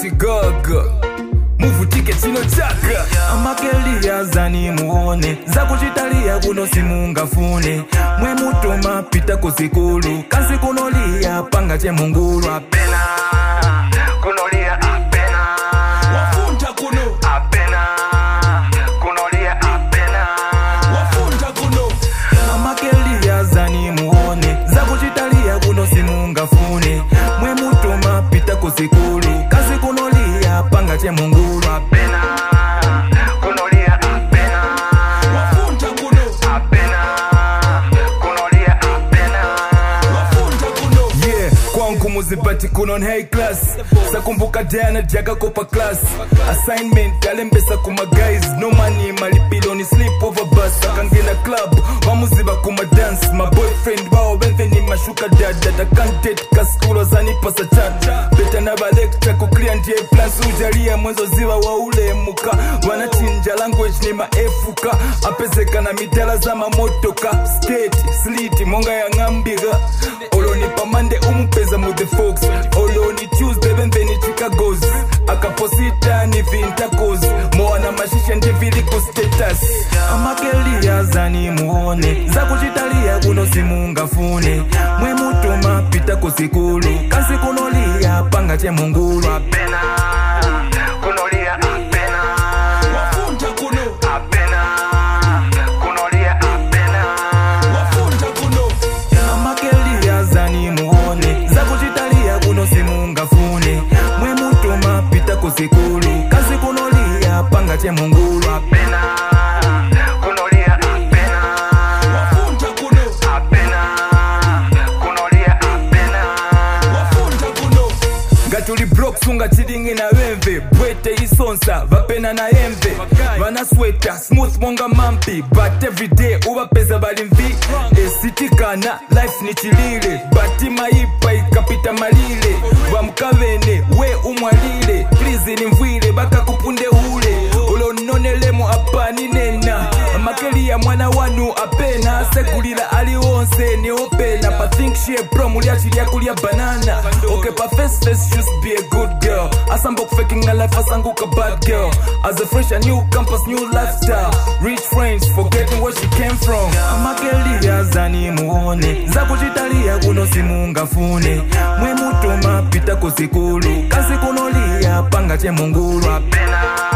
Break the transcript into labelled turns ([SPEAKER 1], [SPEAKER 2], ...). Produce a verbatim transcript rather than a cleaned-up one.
[SPEAKER 1] chigaga muvutike chino chaka amakelia zani muone zakuchitalia kuno simungafune mwe mutuma pita kusikulu kasi kunolia panga che mungulu apena kunolia apena wafunta kuno apena kunolia apena wafunta kuno amakelia zani muone zakuchitalia kuno simungafune mwe mutuma pita kusikulu kasi kunolia panga che mungulu apena kunolia apena wafunta kuno apena kunolia apena wafunta kuno yeah kwangu muzibati kuno high class sakumbuka Diana jaga kopa class assignment alembesa kuma guys no money malipilo ni sleep over bus akangena club wamuziba kuma dance my boyfriend bao benfe ni mashuka dada da can't date kaskulo zani pasa chat beta na balekta ku clear ndiye plans ujalia mwanzo ziwa wa ule muka wanachinja language ni maefuka apezeka na mitala za mamotoka skate slit monga ya ngambiga oloni pamande umupeza mu the folks oloni Tuesday benfe ni Chicago's akaposita ni vintacos moana mashisha ndivili ku status amakelia zani muone zakuchitalia kuno simungafune mwe mutuma pita kusikulu kasi kunolia panga che mungulu apena kunolia apena wafunta kuno apena kunolia apena wafunta kuno amakelia zani muone zakuchitalia kuno simungafune mwe mutuma pita kusikulu kasi kunolia panga che mungulu apena kunolia apena wafunta kuno apena kunolia apena wafunta kuno gatuli broke sunga chilingi na wemve bwete isonsa vapena na emve vana sweta smooth monga mampi but everyday ubapeza balimvi esitikana life ni chilile bati maipa ikapita malile vamkavene we umwalile please nimvwile baka kupunde ule ulononelemo apani nena makelia mwana wanu apena sekulila aliwonse ni opena pa think she bro muliachilia kulia banana okay pa face face just be a good girl asambo faking a life asanguka bad girl as a fresh a new campus new lifestyle rich friends forgetting where she came from makelia zani muone zakuchitalia kuno simungafune mwe mutuma pita kusikulu kasi kunolia panga che mungulu apena